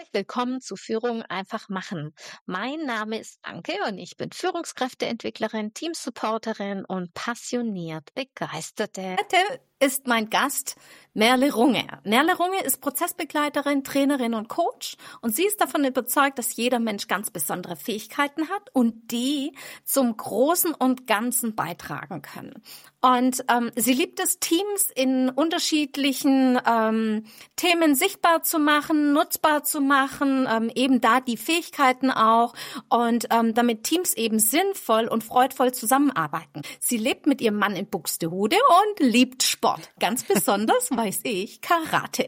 willkommen zu Führung einfach machen. Mein Name ist Anke und ich bin Führungskräfteentwicklerin, Teamsupporterin und passioniert begeisterte. Heute ist mein Gast Merle Runge. Merle Runge ist Prozessbegleiterin, Trainerin und Coach und sie ist davon überzeugt, dass jeder Mensch ganz besondere Fähigkeiten hat und die zum Großen und Ganzen beitragen können. Und sie liebt es, Teams in unterschiedlichen Themen sichtbar zu machen, nutzbar zu machen, eben da die Fähigkeiten auch und damit Teams eben sinnvoll und freudvoll zusammenarbeiten. Sie lebt mit ihrem Mann in Buxtehude und liebt Sport. Ganz besonders, weiß ich, Karate.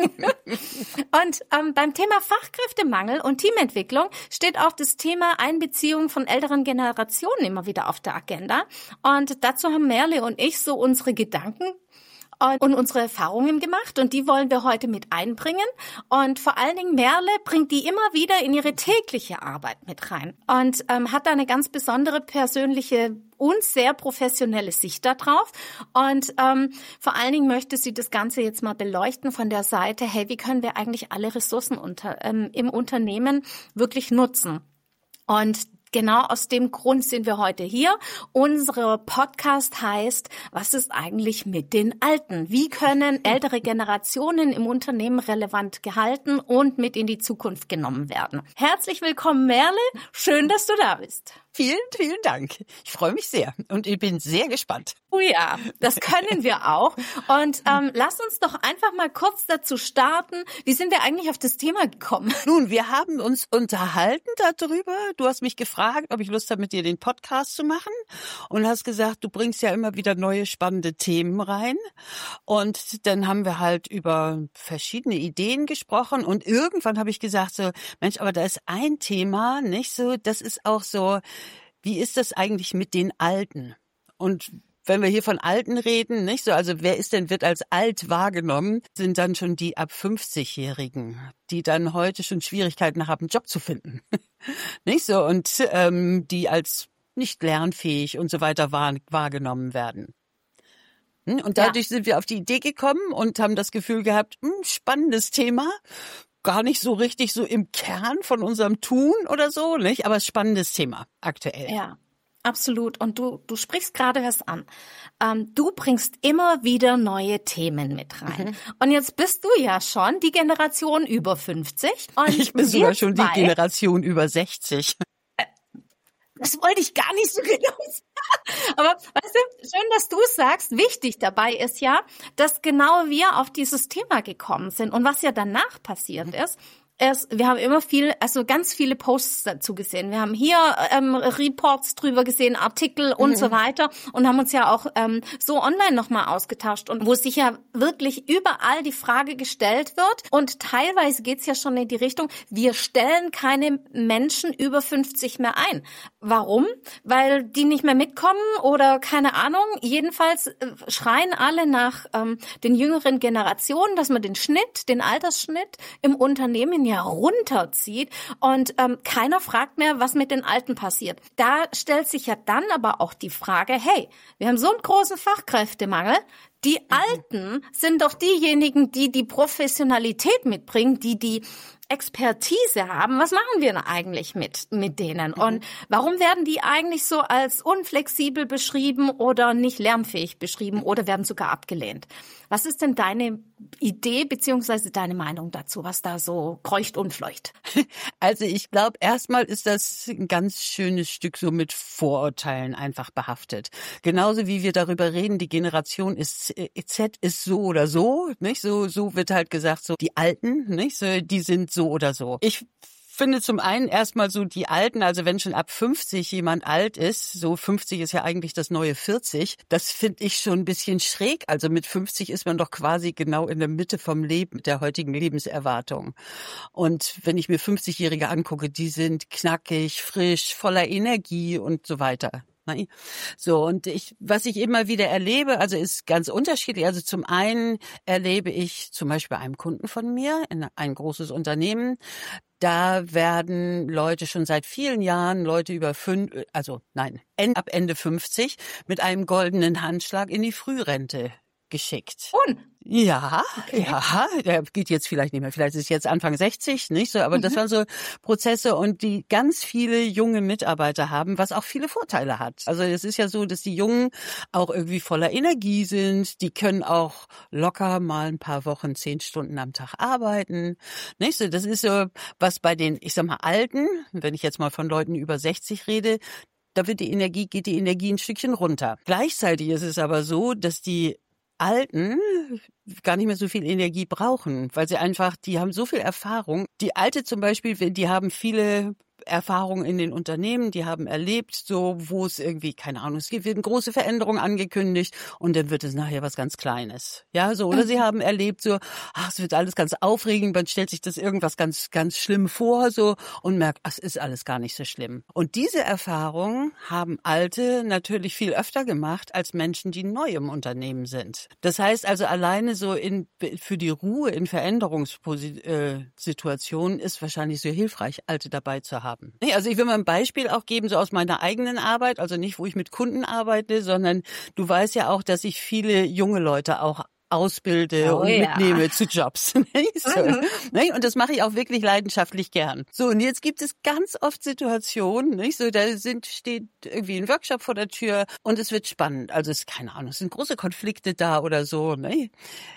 Und beim Thema Fachkräftemangel und Teamentwicklung steht auch das Thema Einbeziehung von älteren Generationen immer wieder auf der Agenda. Und dazu haben Merle und ich so unsere Gedanken und unsere Erfahrungen gemacht und die wollen wir heute mit einbringen. Und vor allen Dingen Merle bringt die immer wieder in ihre tägliche Arbeit mit rein und hat da eine ganz besondere persönliche und sehr professionelle Sicht da drauf. Und vor allen Dingen möchte sie das Ganze jetzt mal beleuchten von der Seite, hey, wie können wir eigentlich alle Ressourcen im Unternehmen wirklich nutzen? Und genau aus dem Grund sind wir heute hier. Unser Podcast heißt, was ist eigentlich mit den Alten? Wie können ältere Generationen im Unternehmen relevant gehalten und mit in die Zukunft genommen werden? Herzlich willkommen, Merle. Schön, dass du da bist. Vielen, vielen Dank. Ich freue mich sehr und ich bin sehr gespannt. Oh ja, das können wir auch. Und lass uns doch einfach mal kurz dazu starten. Wie sind wir eigentlich auf das Thema gekommen? Nun, wir haben uns unterhalten darüber. Du hast mich gefragt, ob ich Lust habe, mit dir den Podcast zu machen und hast gesagt, du bringst ja immer wieder neue spannende Themen rein. Und dann haben wir halt über verschiedene Ideen gesprochen und irgendwann habe ich gesagt so, Mensch, aber da ist ein Thema, nicht so, das ist auch so, wie ist das eigentlich mit den Alten? Und wenn wir hier von Alten reden, nicht so, also wer wird als alt wahrgenommen, sind dann schon die ab 50-Jährigen, die dann heute schon Schwierigkeiten haben, einen Job zu finden. Nicht so, und die als nicht lernfähig und so weiter wahrgenommen werden. Und dadurch sind wir auf die Idee gekommen und haben das Gefühl gehabt, spannendes Thema. Gar nicht so richtig so im Kern von unserem Tun oder so, nicht? Aber spannendes Thema aktuell. Ja, absolut. Und du sprichst gerade was an. Du bringst immer wieder neue Themen mit rein. Mhm. Und jetzt bist du ja schon die Generation über 50. Und ich bin sogar schon die Generation über 60. Das wollte ich gar nicht so genau sagen. Aber weißt du, schön, dass du es sagst. Wichtig dabei ist ja, dass genau wir auf dieses Thema gekommen sind. Und was ja danach passiert ist, wir haben immer ganz viele Posts dazu gesehen. Wir haben hier Reports drüber gesehen, Artikel und so weiter und haben uns ja auch so online nochmal ausgetauscht und wo sich ja wirklich überall die Frage gestellt wird und teilweise geht's ja schon in die Richtung, wir stellen keine Menschen über 50 mehr ein. Warum? Weil die nicht mehr mitkommen oder keine Ahnung. Jedenfalls schreien alle nach den jüngeren Generationen, dass man den Altersschnitt im Unternehmen ja runterzieht und keiner fragt mehr, was mit den Alten passiert. Da stellt sich ja dann aber auch die Frage, hey, wir haben so einen großen Fachkräftemangel, die Alten sind doch diejenigen, die die Professionalität mitbringen, die Expertise haben. Was machen wir denn eigentlich mit denen? Und warum werden die eigentlich so als unflexibel beschrieben oder nicht lernfähig beschrieben oder werden sogar abgelehnt? Was ist denn deine Idee beziehungsweise deine Meinung dazu, was da so kreucht und fleucht? Also ich glaube, erstmal ist das ein ganz schönes Stück so mit Vorurteilen einfach behaftet. Genauso wie wir darüber reden, die Generation Z ist so oder so, nicht? So wird halt gesagt, so die Alten, nicht? So, die sind so oder so. Ich finde zum einen erstmal so die Alten, also wenn schon ab 50 jemand alt ist, so 50 ist ja eigentlich das neue 40, das finde ich schon ein bisschen schräg. Also mit 50 ist man doch quasi genau in der Mitte vom Leben, der heutigen Lebenserwartung. Und wenn ich mir 50-Jährige angucke, die sind knackig, frisch, voller Energie und so weiter. Nein. So, und was ich immer wieder erlebe, also ist ganz unterschiedlich. Also zum einen erlebe ich zum Beispiel bei einem Kunden von mir, in ein großes Unternehmen, da werden Leute schon seit vielen Jahren, ab Ende 50, mit einem goldenen Handschlag in die Frührente geschickt. Und? Ja, Okay. ja, der geht jetzt vielleicht nicht mehr, vielleicht ist es jetzt Anfang 60, nicht so, aber das waren so Prozesse und die ganz viele junge Mitarbeiter haben, was auch viele Vorteile hat. Also es ist ja so, dass die Jungen auch irgendwie voller Energie sind, die können auch locker mal ein paar Wochen 10 Stunden am Tag arbeiten, nicht so, das ist so, was bei den, ich sag mal, Alten, wenn ich jetzt mal von Leuten über 60 rede, da geht die Energie ein Stückchen runter. Gleichzeitig ist es aber so, dass die Alten gar nicht mehr so viel Energie brauchen, weil sie einfach, die haben so viel Erfahrung. Die Alte zum Beispiel, die haben viele Erfahrungen in den Unternehmen, die haben erlebt, so wo es irgendwie, keine Ahnung, es wird eine große Veränderung angekündigt und dann wird es nachher was ganz Kleines. Ja, so, oder sie haben erlebt, so, es wird alles ganz aufregend, man stellt sich das irgendwas ganz, ganz schlimm vor, so, und merkt, es ist alles gar nicht so schlimm. Und diese Erfahrung haben Alte natürlich viel öfter gemacht als Menschen, die neu im Unternehmen sind. Das heißt also, alleine so für die Ruhe in Veränderungssituationen ist wahrscheinlich so hilfreich, Alte dabei zu haben. Nee, also ich will mal ein Beispiel auch geben, so aus meiner eigenen Arbeit, also nicht, wo ich mit Kunden arbeite, sondern du weißt ja auch, dass ich viele junge Leute auch ausbilde und mitnehme zu Jobs. Und das mache ich auch wirklich leidenschaftlich gern. So, und jetzt gibt es ganz oft Situationen, nicht? So, steht irgendwie ein Workshop vor der Tür und es wird spannend. Also es ist keine Ahnung, es sind große Konflikte da oder so, ne?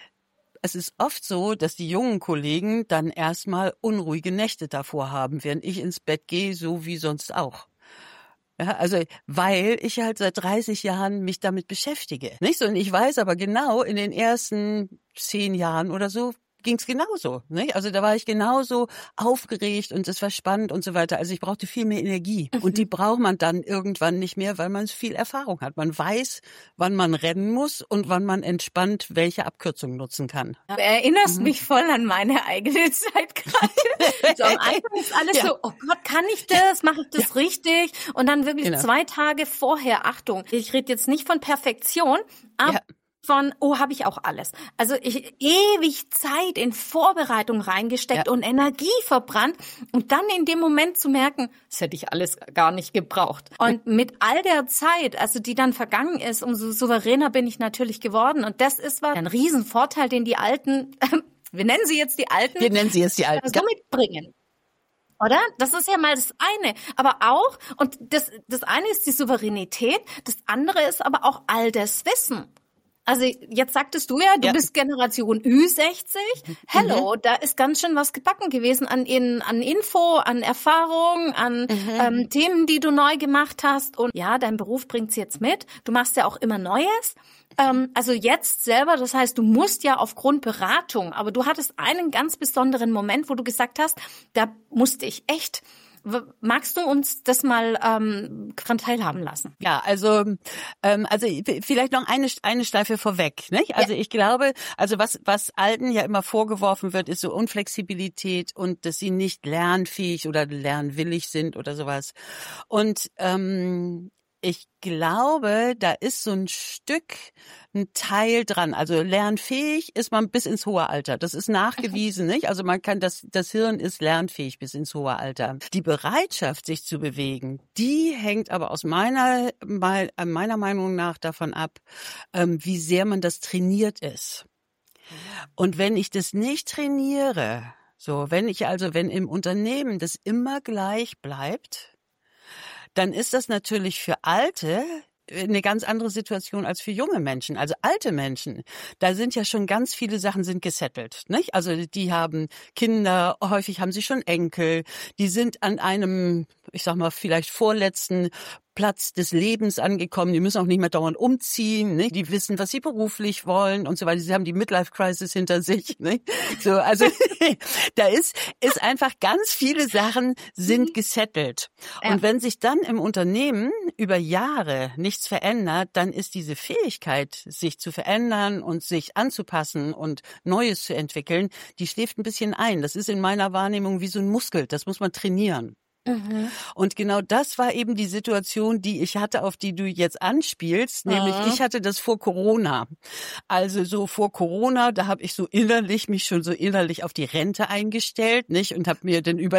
Es ist oft so, dass die jungen Kollegen dann erstmal unruhige Nächte davor haben, während ich ins Bett gehe, so wie sonst auch. Ja, also, weil ich halt seit 30 Jahren mich damit beschäftige, nicht so? Und ich weiß aber genau, in den ersten 10 Jahren oder so ging's genauso, nicht? Also da war ich genauso aufgeregt und es war spannend und so weiter. Also ich brauchte viel mehr Energie und die braucht man dann irgendwann nicht mehr, weil man viel Erfahrung hat. Man weiß, wann man rennen muss und wann man entspannt welche Abkürzung nutzen kann. Du erinnerst mich voll an meine eigene Zeit gerade. So am Anfang ist alles so, oh Gott, kann ich das? Mache ich das richtig? Und dann wirklich 2 Tage vorher, Achtung, ich rede jetzt nicht von Perfektion, aber von, habe ich auch alles. Also ich ewig Zeit in Vorbereitung reingesteckt und Energie verbrannt und dann in dem Moment zu merken, das hätte ich alles gar nicht gebraucht. Und mit all der Zeit, also die dann vergangen ist, umso souveräner bin ich natürlich geworden. Und das ist ein Riesenvorteil, den die Alten, wir nennen sie jetzt die Alten, so mitbringen. Oder? Das ist ja mal das eine. Aber auch, und das eine ist die Souveränität, das andere ist aber auch all das Wissen. Also jetzt sagtest du ja, du bist Generation Ü60. Hello, da ist ganz schön was gebacken gewesen an Info, an Erfahrung, an Themen, die du neu gemacht hast. Und ja, dein Beruf bringt's jetzt mit. Du machst ja auch immer Neues. Also jetzt selber, das heißt, du musst ja aufgrund Beratung, aber du hattest einen ganz besonderen Moment, wo du gesagt hast, da musste ich echt. Magst du uns das mal dran teilhaben lassen? Ja, also vielleicht noch eine Schleife vorweg, nicht? Also ich glaube, also was Alten ja immer vorgeworfen wird, ist so Unflexibilität und dass sie nicht lernfähig oder lernwillig sind oder sowas. Und ich glaube, da ist so ein Teil dran. Also lernfähig ist man bis ins hohe Alter. Das ist nachgewiesen, nicht? Also man kann das Hirn ist lernfähig bis ins hohe Alter. Die Bereitschaft, sich zu bewegen, die hängt aber aus meiner Meinung nach davon ab, wie sehr man das trainiert ist. Und wenn ich das nicht trainiere, wenn im Unternehmen das immer gleich bleibt, dann ist das natürlich für Alte eine ganz andere Situation als für junge Menschen. Also alte Menschen, da sind ja schon ganz viele Sachen sind gesettelt, nicht? Also die haben Kinder, häufig haben sie schon Enkel, die sind an einem, ich sag mal, vielleicht vorletzten Platz des Lebens angekommen. Die müssen auch nicht mehr dauernd umziehen, nicht? Die wissen, was sie beruflich wollen und so weiter. Sie haben die Midlife-Crisis hinter sich, nicht? So, also da ist einfach ganz viele Sachen sind gesettelt. Und wenn sich dann im Unternehmen über Jahre nichts verändert, dann ist diese Fähigkeit, sich zu verändern und sich anzupassen und Neues zu entwickeln, die schläft ein bisschen ein. Das ist in meiner Wahrnehmung wie so ein Muskel. Das muss man trainieren. Und genau das war eben die Situation, die ich hatte, auf die du jetzt anspielst, nämlich ich hatte das vor Corona. Also so vor Corona, da habe ich mich schon so innerlich auf die Rente eingestellt, nicht? Und habe mir dann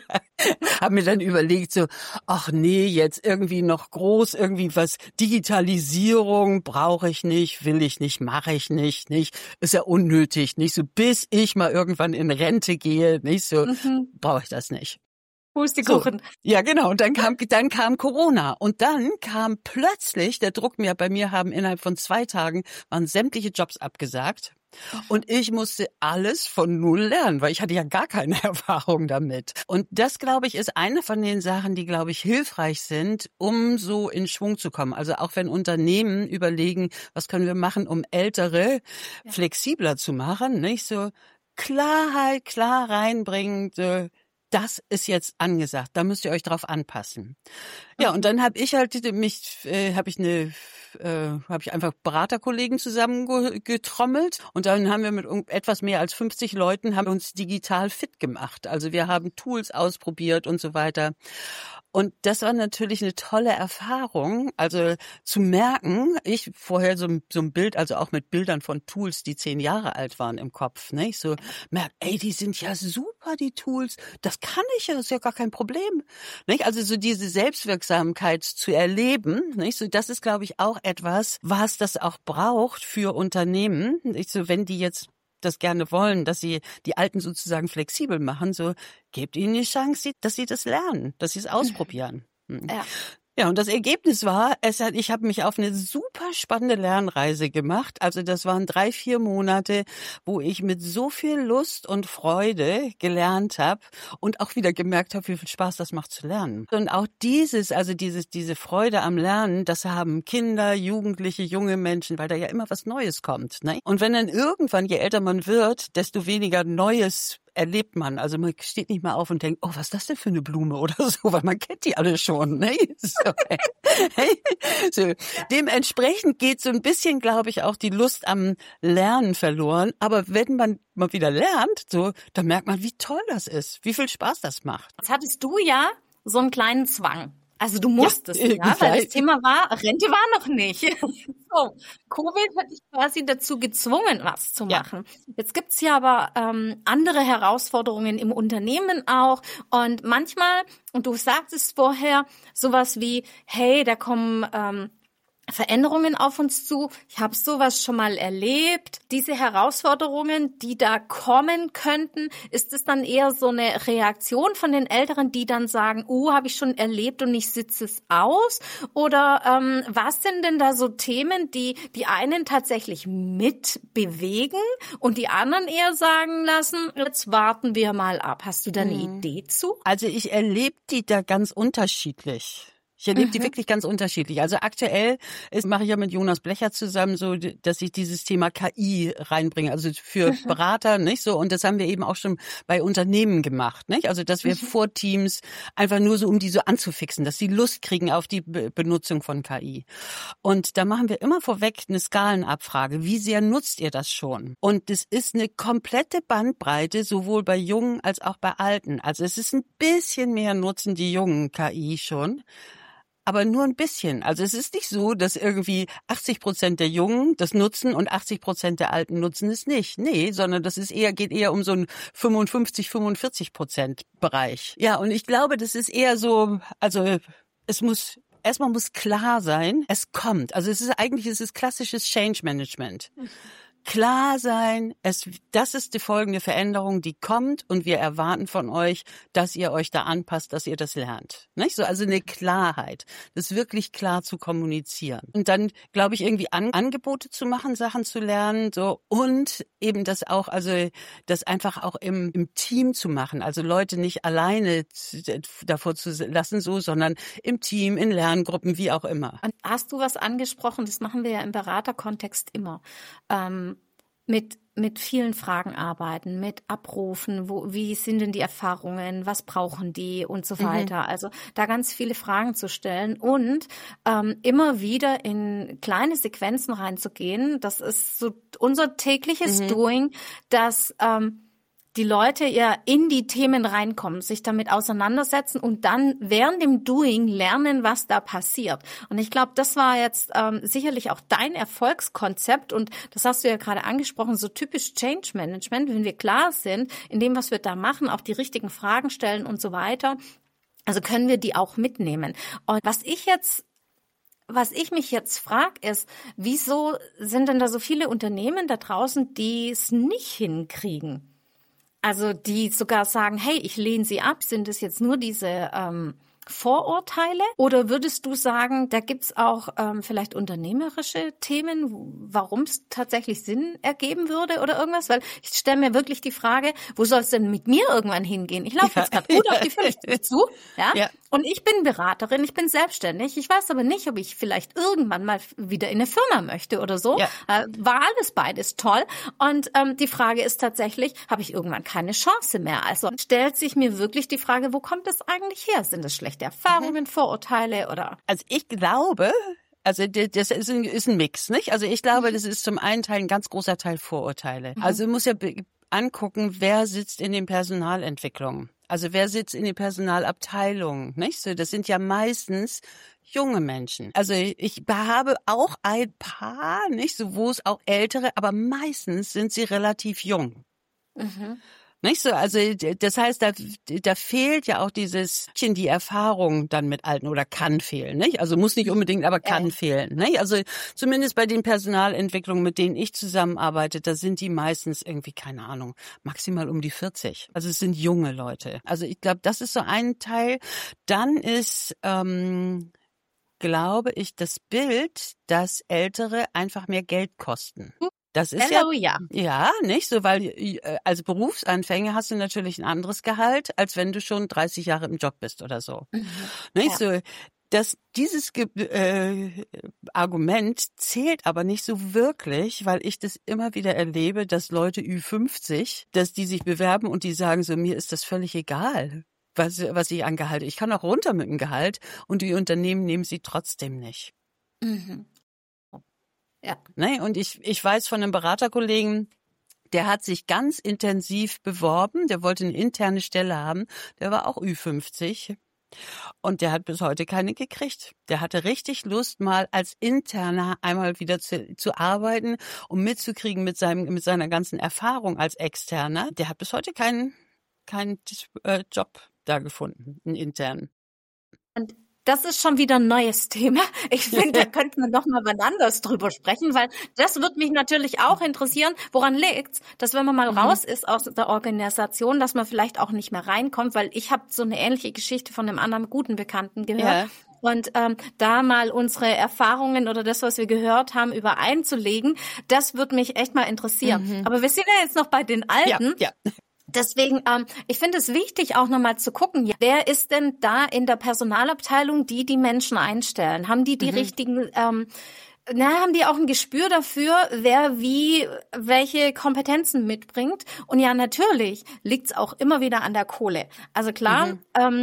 überlegt so, ach nee, jetzt irgendwie noch groß irgendwie was, Digitalisierung brauche ich nicht, will ich nicht, mache ich nicht, ist ja unnötig, nicht? So bis ich mal irgendwann in Rente gehe, nicht? So brauche ich das nicht. Pustekuchen. So, ja, genau. Und dann kam Corona. Und dann kam plötzlich der Druck bei mir haben innerhalb von 2 Tagen waren sämtliche Jobs abgesagt. Und ich musste alles von null lernen, weil ich hatte ja gar keine Erfahrung damit. Und das, glaube ich, ist eine von den Sachen, die, glaube ich, hilfreich sind, um so in Schwung zu kommen. Also auch wenn Unternehmen überlegen, was können wir machen, um Ältere flexibler zu machen, nicht? So Klarheit, klar reinbringen, so, das ist jetzt angesagt, da müsst ihr euch drauf anpassen. Ja, und dann habe ich halt habe ich einfach Beraterkollegen zusammengetrommelt und dann haben wir mit etwas mehr als 50 Leuten haben uns digital fit gemacht. Also wir haben Tools ausprobiert und so weiter. Und das war natürlich eine tolle Erfahrung, also zu merken, ich vorher so ein Bild, also auch mit Bildern von Tools, die 10 Jahre alt waren im Kopf, ne? Ich so merk, ey, die sind ja super, die Tools, das kann ich ja, das ist ja gar kein Problem, nicht? Also so diese Selbstwirksamkeit zu erleben, nicht? So das ist, glaube ich, auch etwas, was das auch braucht für Unternehmen, nicht? So wenn die jetzt das gerne wollen, dass sie die Alten sozusagen flexibel machen, so gebt ihnen die Chance, dass sie das lernen, dass sie es ausprobieren. Ja. Ja, und das Ergebnis war, ich habe mich auf eine super spannende Lernreise gemacht. Also das waren 3-4 Monate, wo ich mit so viel Lust und Freude gelernt habe und auch wieder gemerkt habe, wie viel Spaß das macht zu lernen. Und auch diese Freude am Lernen, das haben Kinder, Jugendliche, junge Menschen, weil da ja immer was Neues kommt, ne? Und wenn dann irgendwann, je älter man wird, desto weniger Neues erlebt man. Also man steht nicht mal auf und denkt, oh, was ist das denn für eine Blume oder so, weil man kennt die alle schon. Ne? So, so. Dementsprechend geht so ein bisschen, glaube ich, auch die Lust am Lernen verloren. Aber wenn man mal wieder lernt, so, dann merkt man, wie toll das ist, wie viel Spaß das macht. Jetzt hattest du ja so einen kleinen Zwang. Also du musstest, weil das Thema war, Rente war noch nicht. So, Covid hat dich quasi dazu gezwungen, was zu machen. Ja. Jetzt gibt's ja aber andere Herausforderungen im Unternehmen auch. Und manchmal, und du sagtest vorher, sowas wie, hey, da kommen Veränderungen auf uns zu. Ich habe sowas schon mal erlebt. Diese Herausforderungen, die da kommen könnten, ist es dann eher so eine Reaktion von den Älteren, die dann sagen, habe ich schon erlebt und ich sitze es aus? Oder was sind denn da so Themen, die einen tatsächlich mitbewegen und die anderen eher sagen lassen, jetzt warten wir mal ab. Hast du da eine Idee zu? Also ich erlebe die da ganz unterschiedlich. Ich erlebe die wirklich ganz unterschiedlich. Also aktuell mache ich ja mit Jonas Blecher zusammen so, dass ich dieses Thema KI reinbringe, also für Berater, nicht so. Und das haben wir eben auch schon bei Unternehmen gemacht, nicht? Also dass wir vor Teams einfach nur so, um die so anzufixen, dass sie Lust kriegen auf die Benutzung von KI. Und da machen wir immer vorweg eine Skalenabfrage. Wie sehr nutzt ihr das schon? Und das ist eine komplette Bandbreite, sowohl bei Jungen als auch bei Alten. Also es ist ein bisschen mehr nutzen die Jungen KI schon. Aber nur ein bisschen. Also es ist nicht so, dass irgendwie 80% der Jungen das nutzen und 80% der Alten nutzen es nicht. Nee, sondern das geht eher um so einen 55-45% Bereich. Ja, und ich glaube, das ist eher so, also erstmal muss klar sein, es kommt. Also es ist klassisches Change Management. Klar sein, das ist die folgende Veränderung, die kommt und wir erwarten von euch, dass ihr euch da anpasst, dass ihr das lernt. Nicht so, also eine Klarheit, das wirklich klar zu kommunizieren. Und dann, glaube ich, irgendwie Angebote zu machen, Sachen zu lernen, so, und eben das auch, also das einfach auch im Team zu machen, also Leute nicht alleine davor zu lassen, so, sondern im Team, in Lerngruppen, wie auch immer. Und hast du was angesprochen, das machen wir ja im Beraterkontext immer, mit vielen Fragen arbeiten, mit Abrufen, wie sind denn die Erfahrungen, was brauchen die und so weiter. Also da ganz viele Fragen zu stellen und immer wieder in kleine Sequenzen reinzugehen. Das ist so unser tägliches Doing, dass die Leute ja in die Themen reinkommen, sich damit auseinandersetzen und dann während dem Doing lernen, was da passiert. Und ich glaube, das war jetzt sicherlich auch dein Erfolgskonzept und das hast du ja gerade angesprochen, so typisch Change Management, wenn wir klar sind in dem, was wir da machen, auch die richtigen Fragen stellen und so weiter. Also können wir die auch mitnehmen. Und was ich mich jetzt frage, ist, wieso sind denn da so viele Unternehmen da draußen, die es nicht hinkriegen? Also die sogar sagen, hey, ich lehne sie ab. Sind es jetzt nur diese Vorurteile? Oder würdest du sagen, da gibt's auch vielleicht unternehmerische Themen, warum es tatsächlich Sinn ergeben würde oder irgendwas? Weil ich stelle mir wirklich die Frage, wo soll es denn mit mir irgendwann hingehen? Ich laufe jetzt gerade gut auf die 50 zu, ja? Und ich bin Beraterin, ich bin selbstständig. Ich weiß aber nicht, ob ich vielleicht irgendwann mal wieder in eine Firma möchte oder so. Ja. War alles beides toll. Und die Frage ist tatsächlich, habe ich irgendwann keine Chance mehr? Also stellt sich mir wirklich die Frage, wo kommt es eigentlich her? Sind es schlechte Erfahrungen, Vorurteile oder? Also ich glaube, also das ist ein Mix, nicht? Also ich glaube, das ist zum einen Teil ein ganz großer Teil Vorurteile. Also du musst ja angucken, wer sitzt in den Personalentwicklungen. Also wer sitzt in den Personalabteilungen, nicht? So, das sind ja meistens junge Menschen. Also ich habe auch ein paar, nicht? So, wo es auch ältere, aber meistens sind sie relativ jung. Mhm. Nicht so, also das heißt, da fehlt ja auch die Erfahrung dann mit Alten oder kann fehlen, nicht? Also muss nicht unbedingt, aber kann fehlen, nicht? Also zumindest bei den Personalentwicklungen, mit denen ich zusammenarbeite, da sind die meistens irgendwie, keine Ahnung, maximal um die 40. Also es sind junge Leute. Also ich glaube, das ist so ein Teil. Dann ist, glaube ich, das Bild, dass Ältere einfach mehr Geld kosten. Das ist ja, nicht so, weil als Berufsanfänger hast du natürlich ein anderes Gehalt, als wenn du schon 30 Jahre im Job bist oder so. Mhm. Nicht so, dass dieses Argument zählt aber nicht so wirklich, weil ich das immer wieder erlebe, dass Leute Ü50, dass die sich bewerben und die sagen so, mir ist das völlig egal, was ich an Gehalt. Ich kann auch runter mit dem Gehalt und die Unternehmen nehmen sie trotzdem nicht. Mhm. Ja. Ne? Und ich weiß von einem Beraterkollegen, der hat sich ganz intensiv beworben, der wollte eine interne Stelle haben, der war auch Ü50 und der hat bis heute keine gekriegt. Der hatte richtig Lust, mal als Interner einmal wieder zu arbeiten, um mitzukriegen mit seiner ganzen Erfahrung als Externer. Der hat bis heute keinen Job da gefunden, einen internen. Und das ist schon wieder ein neues Thema. Ich finde, da könnten wir noch mal wann anders drüber sprechen, weil das wird mich natürlich auch interessieren. Woran liegt's, dass wenn man mal raus ist aus der Organisation, dass man vielleicht auch nicht mehr reinkommt, weil ich habe so eine ähnliche Geschichte von einem anderen guten Bekannten gehört. Ja. Und da mal unsere Erfahrungen oder das, was wir gehört haben, übereinzulegen, das würde mich echt mal interessieren. Aber wir sind ja jetzt noch bei den Alten. Ja. Deswegen, ich finde es wichtig, auch nochmal zu gucken, wer ist denn da in der Personalabteilung, die Menschen einstellen? Haben die richtigen, haben die auch ein Gespür dafür, wer wie welche Kompetenzen mitbringt? Und ja, natürlich liegt's auch immer wieder an der Kohle. Also klar,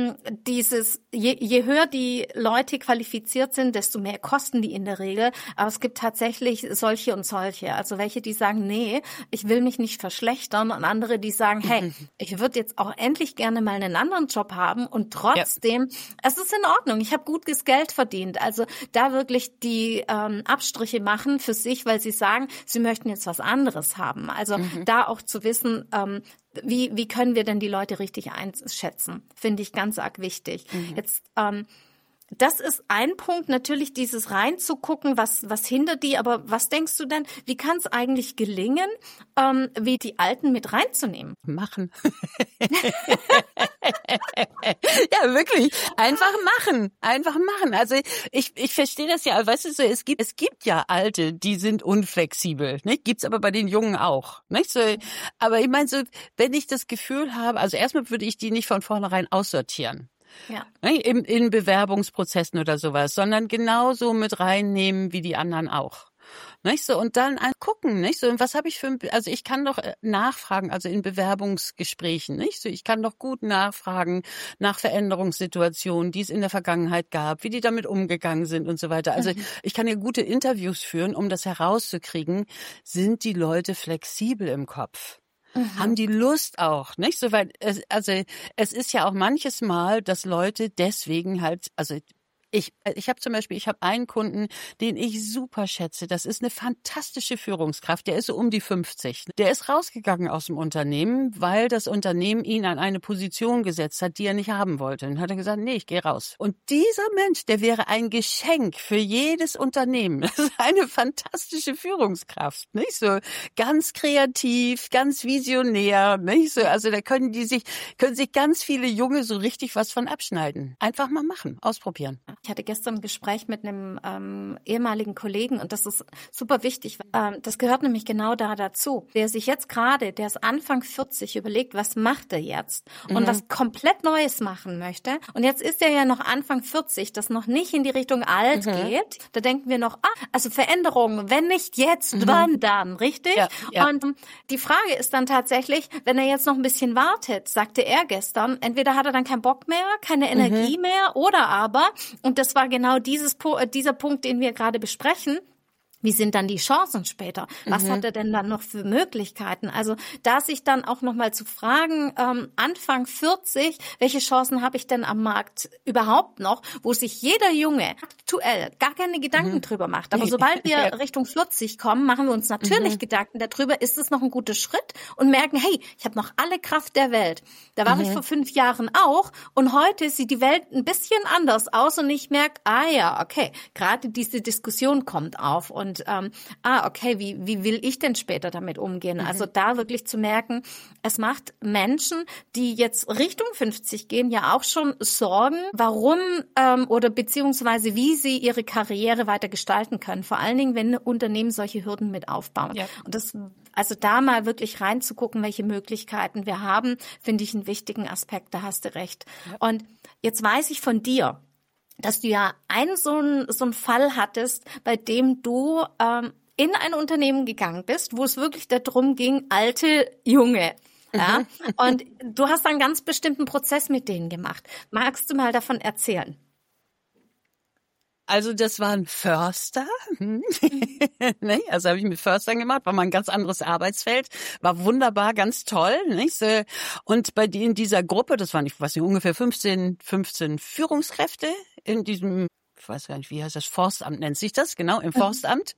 je höher die Leute qualifiziert sind, desto mehr kosten die in der Regel. Aber es gibt tatsächlich solche und solche. Also welche, die sagen, nee, ich will mich nicht verschlechtern. Und andere, die sagen, hey, ich würde jetzt auch endlich gerne mal einen anderen Job haben. Und trotzdem, es ist in Ordnung. Ich habe gutes Geld verdient. Also da wirklich die Abstriche machen für sich, weil sie sagen, sie möchten jetzt was anderes haben. Also da auch zu wissen, wie können wir denn die Leute richtig einschätzen, finde ich ganz arg wichtig. Jetzt das ist ein Punkt, natürlich dieses reinzugucken, was hindert die, aber was denkst du denn, wie kann es eigentlich gelingen, wie die Alten mit reinzunehmen? Machen. Ja, wirklich. Einfach machen. Also ich verstehe das ja, weißt du, so, es gibt ja Alte, die sind unflexibel, nicht? Gibt's aber bei den Jungen auch, nicht? So, aber ich meine so, wenn ich das Gefühl habe, also erstmal würde ich die nicht von vornherein aussortieren. Ja. In Bewerbungsprozessen oder sowas, sondern genauso mit reinnehmen wie die anderen auch. Nicht so, und dann gucken, nicht so, und was habe ich also ich kann doch nachfragen, also in Bewerbungsgesprächen, nicht so, ich kann doch gut nachfragen nach Veränderungssituationen, die es in der Vergangenheit gab, wie die damit umgegangen sind und so weiter. Also ich kann ja gute Interviews führen, um das herauszukriegen, sind die Leute flexibel im Kopf? Haben die Lust auch, nicht? So, weil es ist ja auch manches Mal, dass Leute deswegen halt, also ich habe zum Beispiel, ich habe einen Kunden, den ich super schätze. Das ist eine fantastische Führungskraft. Der ist so um die 50. Der ist rausgegangen aus dem Unternehmen, weil das Unternehmen ihn an eine Position gesetzt hat, die er nicht haben wollte. Und hat er gesagt, nee, ich gehe raus. Und dieser Mensch, der wäre ein Geschenk für jedes Unternehmen. Das ist eine fantastische Führungskraft, nicht? So ganz kreativ, ganz visionär, nicht? So, also da können sich ganz viele Junge so richtig was von abschneiden. Einfach mal machen, ausprobieren. Ich hatte gestern ein Gespräch mit einem ehemaligen Kollegen und das ist super wichtig. Das gehört nämlich genau dazu. Der sich jetzt gerade, der ist Anfang 40, überlegt, was macht er jetzt und was komplett Neues machen möchte. Und jetzt ist er ja noch Anfang 40, das noch nicht in die Richtung alt geht. Da denken wir noch, also Veränderungen, wenn nicht jetzt, wann dann, richtig? Ja. Und die Frage ist dann tatsächlich, wenn er jetzt noch ein bisschen wartet, sagte er gestern, entweder hat er dann keinen Bock mehr, keine Energie mehr oder aber, und das war genau dieser Punkt, den wir gerade besprechen, wie sind dann die Chancen später? Was hat er denn dann noch für Möglichkeiten? Also da sich dann auch nochmal zu fragen, Anfang 40, welche Chancen habe ich denn am Markt überhaupt noch, wo sich jeder Junge aktuell gar keine Gedanken drüber macht. Aber sobald wir Richtung 40 kommen, machen wir uns natürlich Gedanken darüber, ist es noch ein guter Schritt und merken, hey, ich habe noch alle Kraft der Welt. Da war ich vor 5 Jahren auch und heute sieht die Welt ein bisschen anders aus und ich merke, okay, gerade diese Diskussion kommt auf und okay, wie will ich denn später damit umgehen? Also da wirklich zu merken, es macht Menschen, die jetzt Richtung 50 gehen, ja auch schon Sorgen, warum oder beziehungsweise wie sie ihre Karriere weiter gestalten können. Vor allen Dingen, wenn Unternehmen solche Hürden mit aufbauen. Ja. Und also da mal wirklich reinzugucken, welche Möglichkeiten wir haben, finde ich einen wichtigen Aspekt, da hast du recht. Ja. Und jetzt weiß ich von dir, dass du ja so einen Fall hattest, bei dem du in ein Unternehmen gegangen bist, wo es wirklich darum ging, alte Junge. Ja? Und du hast einen ganz bestimmten Prozess mit denen gemacht. Magst du mal davon erzählen? Also das war ein Förster, also habe ich mit Förstern gemacht, war mal ein ganz anderes Arbeitsfeld, war wunderbar, ganz toll, nicht? Und bei in dieser Gruppe, das waren, ich weiß nicht, ungefähr 15 Führungskräfte in diesem, ich weiß gar nicht, wie heißt das, Forstamt nennt sich das, genau, im Forstamt.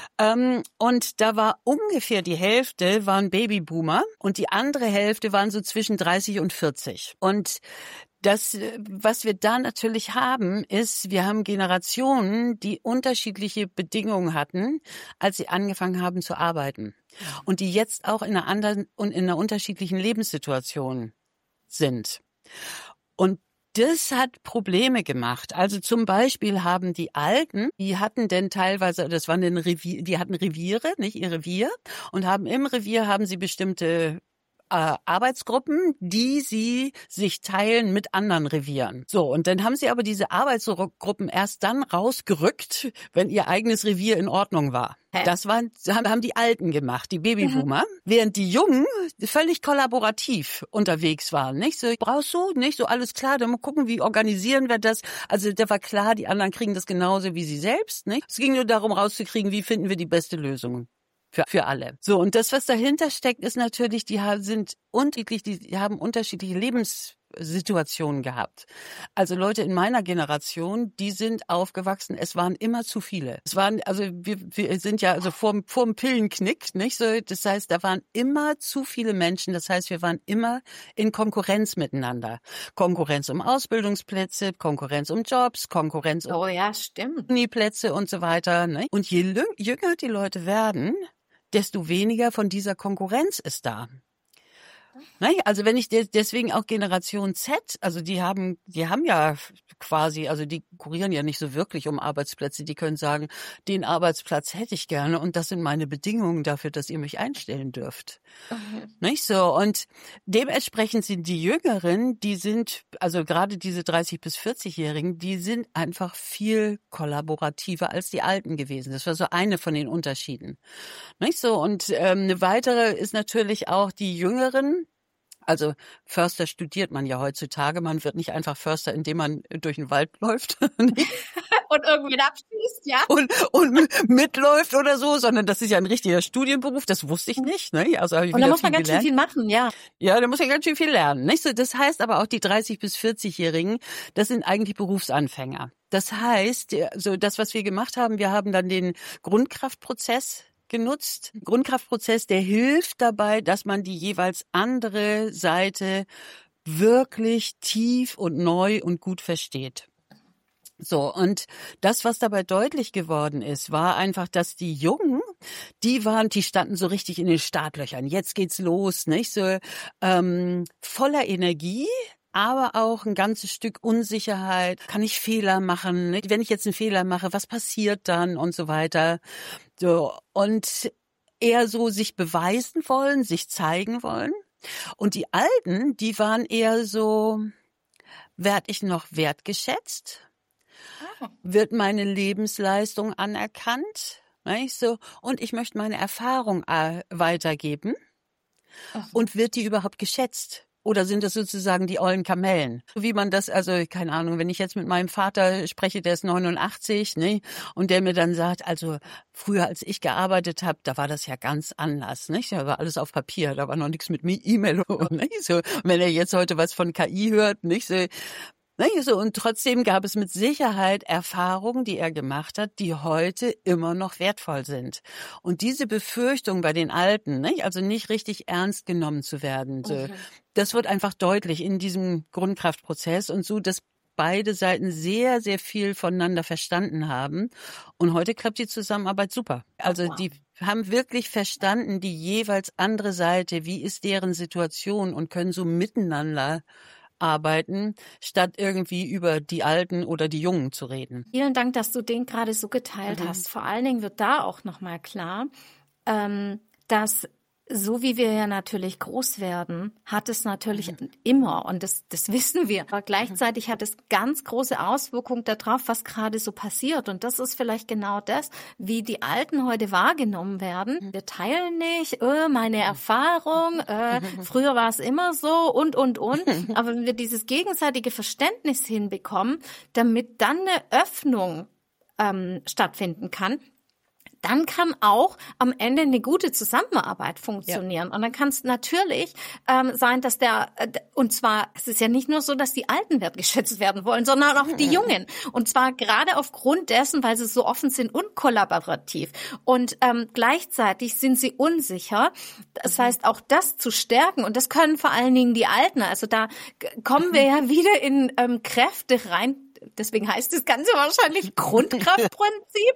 Und da war ungefähr die Hälfte waren Babyboomer und die andere Hälfte waren so zwischen 30 und 40. Und das, was wir da natürlich haben, ist, wir haben Generationen, die unterschiedliche Bedingungen hatten, als sie angefangen haben zu arbeiten. Und die jetzt auch in einer anderen und in einer unterschiedlichen Lebenssituation sind. Und das hat Probleme gemacht. Also zum Beispiel haben die Alten, die hatten denn teilweise, das waren denn die hatten Reviere, nicht ihr Revier, und im Revier haben sie bestimmte Arbeitsgruppen, die sie sich teilen mit anderen Revieren. So, und dann haben sie aber diese Arbeitsgruppen erst dann rausgerückt, wenn ihr eigenes Revier in Ordnung war. Das haben die Alten gemacht, die Babyboomer, während die Jungen völlig kollaborativ unterwegs waren. Nicht so, brauchst du, nicht so, alles klar, dann mal gucken, wie organisieren wir das. Also da war klar, die anderen kriegen das genauso wie sie selbst. Nicht? Es ging nur darum, rauszukriegen, wie finden wir die beste Lösung. Für alle. So, und das, was dahinter steckt, ist natürlich, die haben unterschiedliche Lebenssituationen gehabt. Also Leute in meiner Generation, die sind aufgewachsen, es waren immer zu viele. Wir sind ja also vorm Pillenknick, nicht so? Das heißt, da waren immer zu viele Menschen. Das heißt, wir waren immer in Konkurrenz miteinander. Konkurrenz um Ausbildungsplätze, Konkurrenz um Jobs, Konkurrenz um Uniplätze und so weiter. Ne? Und je jünger die Leute werden, desto weniger von dieser Konkurrenz ist da. Also wenn ich deswegen auch Generation Z, also die haben ja quasi, also die kurieren ja nicht so wirklich um Arbeitsplätze, die können sagen, den Arbeitsplatz hätte ich gerne und das sind meine Bedingungen dafür, dass ihr mich einstellen dürft. Nicht so, und dementsprechend sind die Jüngeren, die sind, also gerade diese 30 bis 40-Jährigen, die sind einfach viel kollaborativer als die Alten gewesen. Das war so eine von den Unterschieden. Nicht so, und eine weitere ist natürlich auch die Jüngeren, Also Förster studiert man ja heutzutage. Man wird nicht einfach Förster, indem man durch den Wald läuft Und irgendwie abschließt, ja. und mitläuft oder so, sondern das ist ja ein richtiger Studienberuf. Das wusste ich nicht. Ne? Also habe ich Und da wieder muss man viel ganz schön gelernt. viel machen, ja. Ja, da muss man ganz schön viel lernen. Nicht? So, das heißt aber auch, die 30- bis 40-Jährigen, das sind eigentlich Berufsanfänger. Das heißt, so das, was wir gemacht haben, wir haben dann den Grundkraftprozess genutzt. Grundkraftprozess, der hilft dabei, dass man die jeweils andere Seite wirklich tief und neu und gut versteht. So, und das, was dabei deutlich geworden ist, war einfach, dass die Jungen, die standen so richtig in den Startlöchern. Jetzt geht's los, nicht? So voller Energie, aber auch ein ganzes Stück Unsicherheit. Kann ich Fehler machen? Nicht? Wenn ich jetzt einen Fehler mache, was passiert dann und so weiter? So, und eher so sich beweisen wollen, sich zeigen wollen. Und die Alten, die waren eher so, werd ich noch wertgeschätzt? Wird meine Lebensleistung anerkannt? Nicht so? Und ich möchte meine Erfahrung weitergeben. Und wird die überhaupt geschätzt? Oder sind das sozusagen die ollen Kamellen? Wie man das, also keine Ahnung, wenn ich jetzt mit meinem Vater spreche, der ist 89, ne, und der mir dann sagt, also früher, als ich gearbeitet habe, da war das ja ganz anders, nicht? Da war alles auf Papier, da war noch nichts mit E-Mail, nicht? So, wenn er jetzt heute was von KI hört, nicht so. So, und trotzdem gab es mit Sicherheit Erfahrungen, die er gemacht hat, die heute immer noch wertvoll sind. Und diese Befürchtung bei den Alten, also nicht richtig ernst genommen zu werden, so, das wird einfach deutlich in diesem Grundkraftprozess und so, dass beide Seiten sehr, sehr viel voneinander verstanden haben. Und heute klappt die Zusammenarbeit super. Also die haben wirklich verstanden, die jeweils andere Seite, wie ist deren Situation und können so miteinander arbeiten, statt irgendwie über die Alten oder die Jungen zu reden. Vielen Dank, dass du den gerade so geteilt hast. Vor allen Dingen wird da auch nochmal klar, dass so wie wir ja natürlich groß werden, hat es natürlich immer, und das wissen wir, aber gleichzeitig hat es ganz große Auswirkungen darauf, was gerade so passiert. Und das ist vielleicht genau das, wie die Alten heute wahrgenommen werden. Wir teilen nicht, meine Erfahrung, früher war es immer so und. Aber wenn wir dieses gegenseitige Verständnis hinbekommen, damit dann eine Öffnung stattfinden kann, dann kann auch am Ende eine gute Zusammenarbeit funktionieren. Ja. Und dann kann es natürlich sein, dass und zwar, es ist ja nicht nur so, dass die Alten wertgeschätzt werden wollen, sondern auch die Jungen. Und zwar gerade aufgrund dessen, weil sie so offen sind und kollaborativ. Und gleichzeitig sind sie unsicher. Das heißt, auch das zu stärken. Und das können vor allen Dingen die Alten. Also da kommen wir ja wieder in Kräfte rein. Deswegen heißt das Ganze wahrscheinlich Grundkraftprinzip,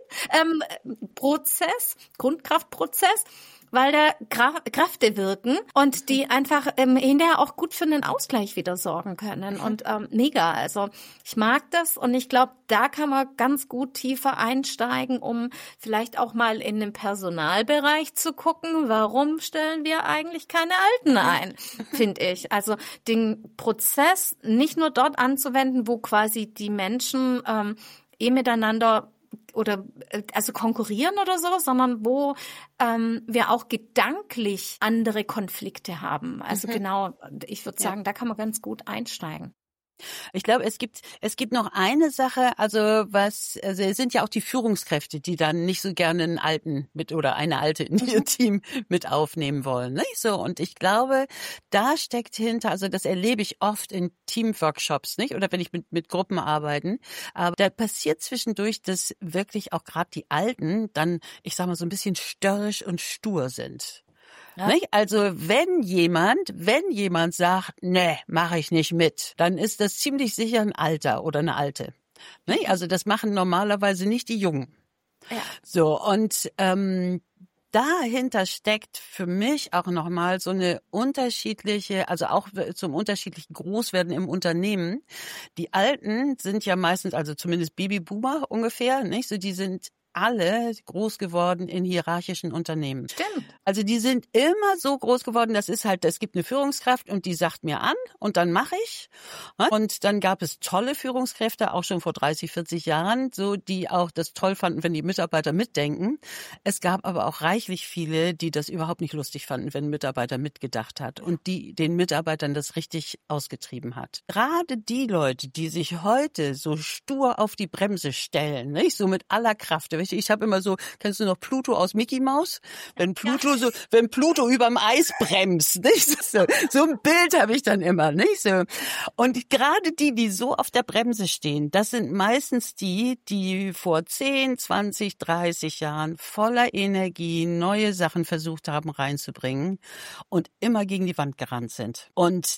Grundkraftprozess, weil da Kräfte wirken und die einfach hinterher auch gut für einen Ausgleich wieder sorgen können. Und mega, also ich mag das und ich glaube, da kann man ganz gut tiefer einsteigen, um vielleicht auch mal in den Personalbereich zu gucken, warum stellen wir eigentlich keine Alten ein, finde ich. Also den Prozess nicht nur dort anzuwenden, wo quasi die Menschen miteinander oder also konkurrieren oder so, sondern wo wir auch gedanklich andere Konflikte haben. Also genau, ich würde sagen, da kann man ganz gut einsteigen. Ich glaube, es gibt noch eine Sache, also es sind ja auch die Führungskräfte, die dann nicht so gerne einen Alten oder eine Alte in ihr Team mit aufnehmen wollen, nicht so? Und ich glaube, da steckt hinter, also das erlebe ich oft in Teamworkshops, nicht? Oder wenn ich mit Gruppen arbeiten, aber da passiert zwischendurch, dass wirklich auch gerade die Alten dann, ich sag mal, so ein bisschen störrisch und stur sind. Ja. Also wenn jemand sagt, nee, mache ich nicht mit, dann ist das ziemlich sicher ein Alter oder eine Alte. Also das machen normalerweise nicht die Jungen. Ja. So, und dahinter steckt für mich auch nochmal so eine unterschiedliche, also auch zum unterschiedlichen Großwerden im Unternehmen. Die Alten sind ja meistens, also zumindest Babyboomer ungefähr, nicht? So, die sind alle groß geworden in hierarchischen Unternehmen. Stimmt. Also die sind immer so groß geworden, das ist halt, es gibt eine Führungskraft und die sagt mir an und dann mache ich. Und dann gab es tolle Führungskräfte, auch schon vor 30, 40 Jahren, so die auch das toll fanden, wenn die Mitarbeiter mitdenken. Es gab aber auch reichlich viele, die das überhaupt nicht lustig fanden, wenn ein Mitarbeiter mitgedacht hat und die den Mitarbeitern das richtig ausgetrieben hat. Gerade die Leute, die sich heute so stur auf die Bremse stellen, nicht so mit aller Kraft. Ich habe immer so, kennst du noch Pluto aus Mickey Mouse? Wenn Pluto überm Eis bremst, nicht so ein Bild habe ich dann immer, nicht so. Und gerade die so auf der Bremse stehen, das sind meistens die vor 10, 20, 30 Jahren voller Energie neue Sachen versucht haben reinzubringen und immer gegen die Wand gerannt sind. Und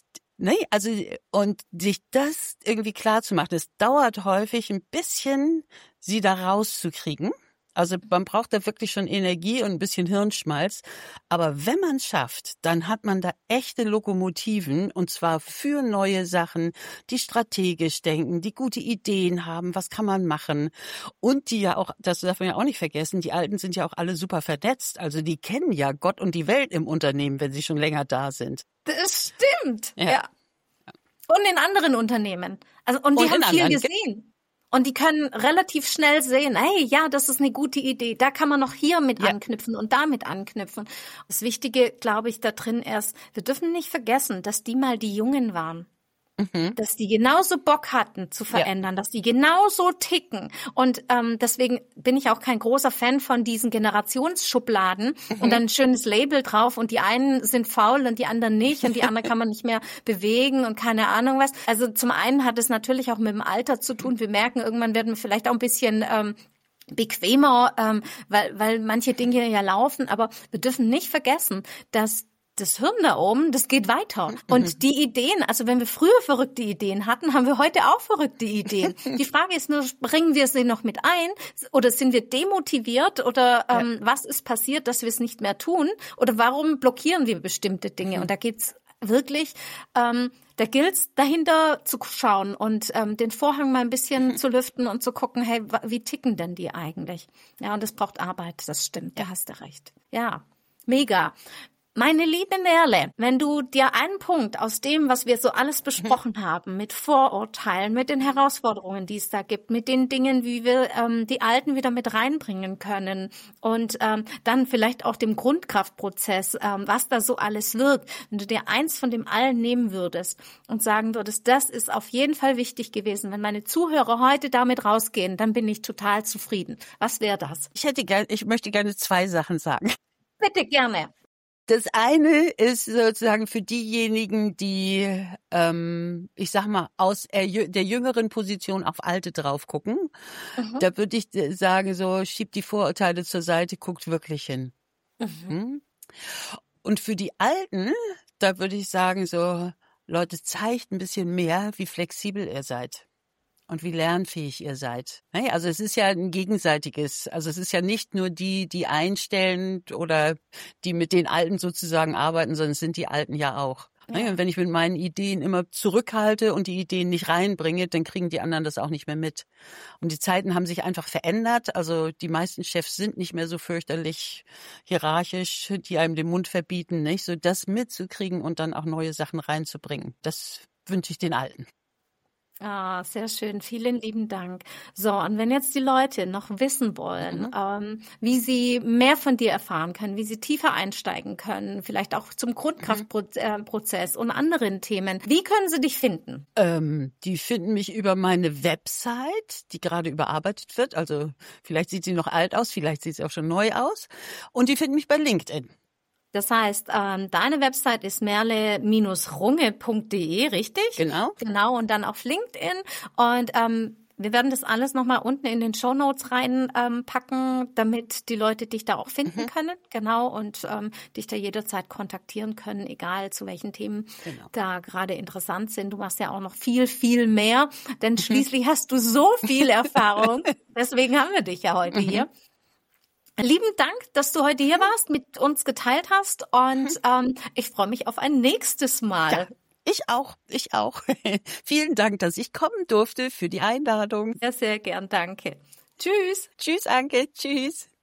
und sich das irgendwie klar zu machen, es dauert häufig ein bisschen, sie da rauszukriegen. Also man braucht da wirklich schon Energie und ein bisschen Hirnschmalz. Aber wenn man es schafft, dann hat man da echte Lokomotiven und zwar für neue Sachen, die strategisch denken, die gute Ideen haben, was kann man machen. Und die ja auch, das darf man ja auch nicht vergessen, die Alten sind ja auch alle super vernetzt. Also die kennen ja Gott und die Welt im Unternehmen, wenn sie schon länger da sind. Das stimmt, ja. Und in anderen Unternehmen. Also, und die haben viel gesehen. Und die können relativ schnell sehen, hey, ja, das ist eine gute Idee. Da kann man noch hier mit anknüpfen und damit anknüpfen. Das Wichtige, glaube ich, da drin ist, wir dürfen nicht vergessen, dass die mal die Jungen waren. Dass die genauso Bock hatten zu verändern, dass die genauso ticken. Und deswegen bin ich auch kein großer Fan von diesen Generationsschubladen und dann ein schönes Label drauf und die einen sind faul und die anderen nicht und die anderen kann man nicht mehr bewegen und keine Ahnung was. Also zum einen hat es natürlich auch mit dem Alter zu tun. Wir merken, irgendwann werden wir vielleicht auch ein bisschen bequemer, weil manche Dinge ja laufen. Aber wir dürfen nicht vergessen, dass das Hirn da oben, das geht weiter. Und die Ideen, also wenn wir früher verrückte Ideen hatten, haben wir heute auch verrückte Ideen. Die Frage ist nur, bringen wir sie noch mit ein oder sind wir demotiviert oder was ist passiert, dass wir es nicht mehr tun oder warum blockieren wir bestimmte Dinge? Und da geht's wirklich, da gilt's dahinter zu schauen und den Vorhang mal ein bisschen zu lüften und zu gucken, hey, wie ticken denn die eigentlich? Ja, und das braucht Arbeit, das stimmt, da hast du recht. Ja, mega. Meine liebe Merle, wenn du dir einen Punkt aus dem, was wir so alles besprochen haben, mit Vorurteilen, mit den Herausforderungen, die es da gibt, mit den Dingen, wie wir die Alten wieder mit reinbringen können und dann vielleicht auch dem Grundkraftprozess, was da so alles wirkt, wenn du dir eins von dem allen nehmen würdest und sagen würdest, das ist auf jeden Fall wichtig gewesen. Wenn meine Zuhörer heute damit rausgehen, dann bin ich total zufrieden. Was wäre das? Ich möchte gerne 2 Sachen sagen. Bitte gerne. Das eine ist sozusagen für diejenigen, die, ich sag mal, aus der jüngeren Position auf Alte drauf gucken. Da würde ich sagen, so schiebt die Vorurteile zur Seite, guckt wirklich hin. Und für die Alten, da würde ich sagen, so Leute, zeigt ein bisschen mehr, wie flexibel ihr seid. Und wie lernfähig ihr seid. Also es ist ja ein gegenseitiges, also es ist ja nicht nur die einstellen oder die mit den Alten sozusagen arbeiten, sondern es sind die Alten ja auch. Ja. Und wenn ich mit meinen Ideen immer zurückhalte und die Ideen nicht reinbringe, dann kriegen die anderen das auch nicht mehr mit. Und die Zeiten haben sich einfach verändert. Also die meisten Chefs sind nicht mehr so fürchterlich hierarchisch, die einem den Mund verbieten, nicht? So das mitzukriegen und dann auch neue Sachen reinzubringen. Das wünsche ich den Alten. Ah, sehr schön. Vielen lieben Dank. So, und wenn jetzt die Leute noch wissen wollen, wie sie mehr von dir erfahren können, wie sie tiefer einsteigen können, vielleicht auch zum Grundkraftprozess und anderen Themen, wie können sie dich finden? Die finden mich über meine Website, die gerade überarbeitet wird. Also vielleicht sieht sie noch alt aus, vielleicht sieht sie auch schon neu aus. Und die finden mich bei LinkedIn. Das heißt, deine Website ist merle-runge.de, richtig? Genau. Genau, und dann auf LinkedIn. Und wir werden das alles nochmal unten in den Shownotes reinpacken, damit die Leute dich da auch finden können. Genau, und dich da jederzeit kontaktieren können, egal zu welchen Themen da gerade interessant sind. Du machst ja auch noch viel, viel mehr, denn schließlich hast du so viel Erfahrung. Deswegen haben wir dich ja heute hier. Lieben Dank, dass du heute hier warst, mit uns geteilt hast und ich freue mich auf ein nächstes Mal. Ja, ich auch. Vielen Dank, dass ich kommen durfte für die Einladung. Ja, sehr gern, danke. Tschüss. Tschüss, Anke. Tschüss.